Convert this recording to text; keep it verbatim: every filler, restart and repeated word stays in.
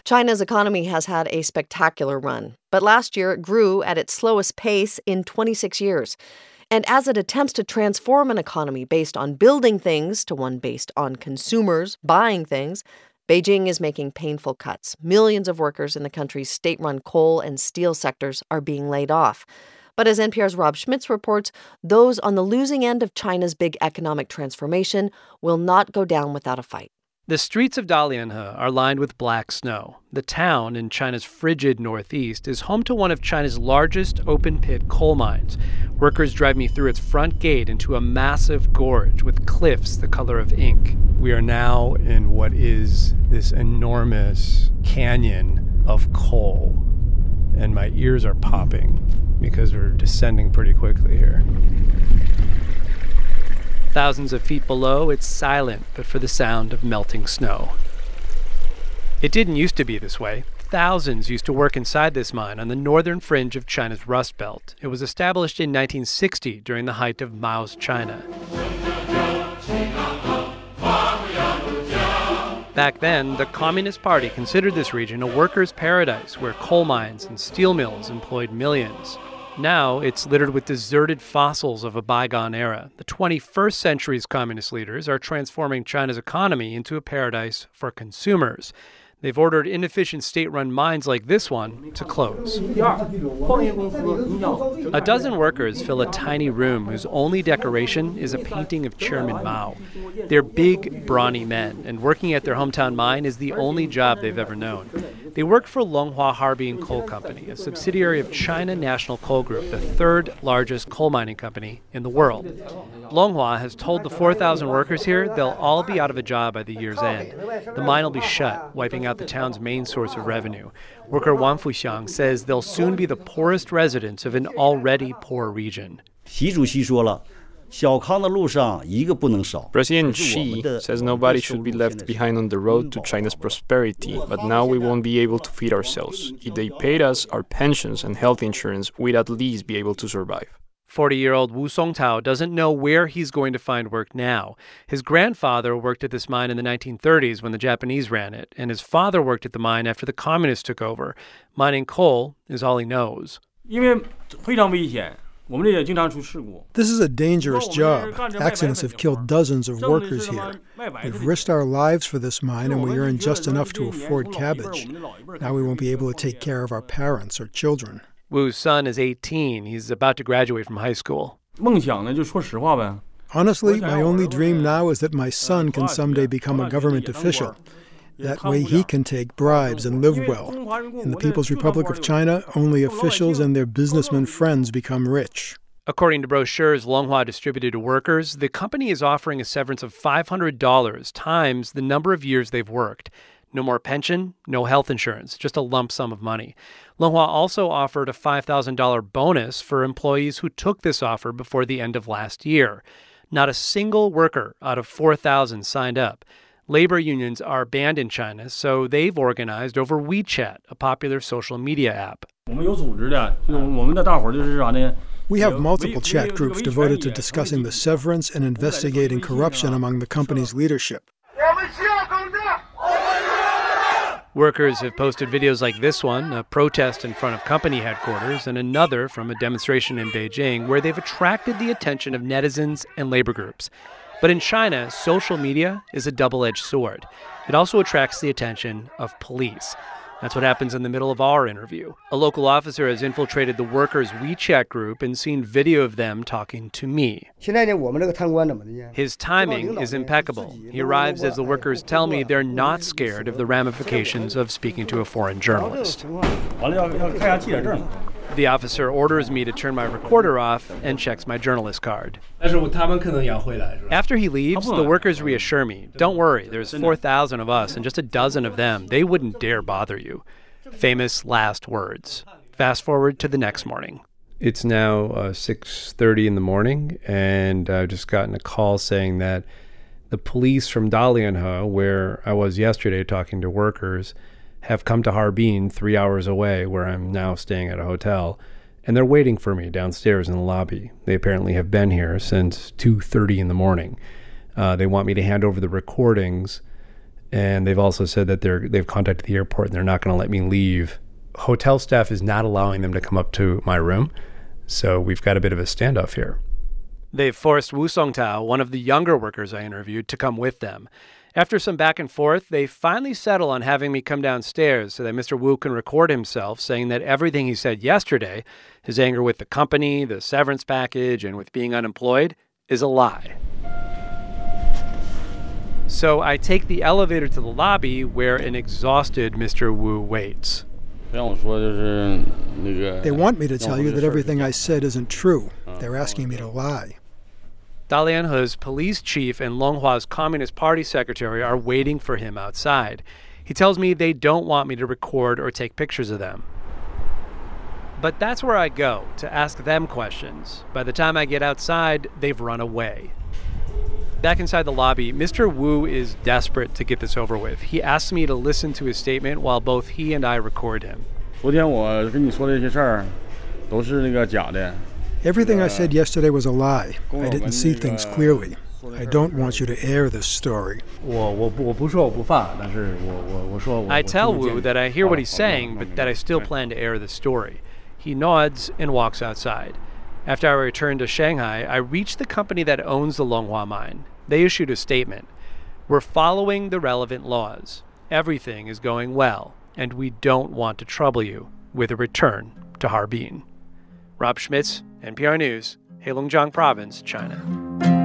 China's economy has had a spectacular run, but last year it grew at its slowest pace in twenty-six years. And as it attempts to transform an economy based on building things to one based on consumers buying things, Beijing is making painful cuts. Millions of workers in the country's state-run coal and steel sectors are being laid off. But as N P R's Rob Schmitz reports, those on the losing end of China's big economic transformation will not go down without a fight. The streets of Dalianhe are lined with black snow. The town in China's frigid northeast is home to one of China's largest open-pit coal mines. Workers drive me through its front gate into a massive gorge with cliffs the color of ink. We are now in what is this enormous canyon of coal, and my ears are popping because we're descending pretty quickly here. Thousands of feet below, it's silent but for the sound of melting snow. It didn't used to be this way. Thousands used to work inside this mine on the northern fringe of China's Rust Belt. It was established in nineteen sixty during the height of Mao's China. Back then, the Communist Party considered this region a workers' paradise where coal mines and steel mills employed millions. Now, it's littered with deserted fossils of a bygone era. The twenty-first century's communist leaders are transforming China's economy into a paradise for consumers. They've ordered inefficient state-run mines like this one to close. A dozen workers fill a tiny room whose only decoration is a painting of Chairman Mao. They're big, brawny men, and working at their hometown mine is the only job they've ever known. They work for Longhua Harbin Coal Company, a subsidiary of China National Coal Group, the third largest coal mining company in the world. Longhua has told the four thousand workers here they'll all be out of a job by the year's end. The mine will be shut, wiping out the town's main source of revenue. Worker Wang Fuxiang says they'll soon be the poorest residents of an already poor region. President Xi says nobody should be left behind on the road to China's prosperity, but now we won't be able to feed ourselves. If they paid us our pensions and health insurance, we'd at least be able to survive. forty-year-old Wu Songtao doesn't know where he's going to find work now. His grandfather worked at this mine in the nineteen thirties when the Japanese ran it, and his father worked at the mine after the communists took over. Mining coal is all he knows. This is a dangerous job. Accidents have killed dozens of workers here. We've risked our lives for this mine, and we earn just enough to afford cabbage. Now we won't be able to take care of our parents or children. Wu's son is eighteen. He's about to graduate from high school. Honestly, my only dream now is that my son can someday become a government official. That way he can take bribes and live well. In the People's Republic of China, only officials and their businessmen friends become rich. According to brochures Longhua distributed to workers, the company is offering a severance of five hundred dollars times the number of years they've worked. No more pension, no health insurance, just a lump sum of money. Longhua also offered a five thousand dollars bonus for employees who took this offer before the end of last year. Not a single worker out of four thousand signed up. Labor unions are banned in China, so they've organized over WeChat, a popular social media app. We have multiple chat groups devoted to discussing the severance and investigating corruption among the company's leadership. Workers have posted videos like this one, a protest in front of company headquarters, and another from a demonstration in Beijing where they've attracted the attention of netizens and labor groups. But in China, social media is a double-edged sword. It also attracts the attention of police. That's what happens in the middle of our interview. A local officer has infiltrated the workers' WeChat group and seen video of them talking to me. His timing is impeccable. He arrives as the workers tell me they're not scared of the ramifications of speaking to a foreign journalist. The officer orders me to turn my recorder off and checks my journalist card. After he leaves, the workers reassure me, don't worry, there's four thousand of us and just a dozen of them. They wouldn't dare bother you. Famous last words. Fast forward to the next morning. It's now uh, six thirty in the morning, and I've just gotten a call saying that the police from Dalianhe, where I was yesterday talking to workers, have come to Harbin, three hours away, where I'm now staying at a hotel, and they're waiting for me downstairs in the lobby. They apparently have been here since two thirty in the morning. Uh, they want me to hand over the recordings And they've also said that they're, they've contacted the airport and they're not going to let me leave. Hotel staff is not allowing them to come up to my room. So we've got a bit of a standoff here. They've forced Wu Songtao, one of the younger workers I interviewed, to come with them. After some back and forth, they finally settle on having me come downstairs so that Mister Wu can record himself saying that everything he said yesterday, his anger with the company, the severance package, and with being unemployed, is a lie. So I take the elevator to the lobby where an exhausted Mister Wu waits. They want me to tell you that everything I said isn't true. They're asking me to lie. Dalianhe's police chief and Longhua's Communist Party secretary are waiting for him outside. He tells me they don't want me to record or take pictures of them. But that's where I go to ask them questions. By the time I get outside, they've run away. Back inside the lobby, Mister Wu is desperate to get this over with. He asks me to listen to his statement while both he and I record him. Everything I said yesterday was a lie. I didn't see things clearly. I don't want you to air this story. I tell Wu that I hear what he's saying, but that I still plan to air the story. He nods and walks outside. After I return to Shanghai, I reach the company that owns the Longhua mine. They issued a statement. We're following the relevant laws. Everything is going well, and we don't want to trouble you with a return to Harbin. Rob Schmitz, N P R News, Heilongjiang Province, China.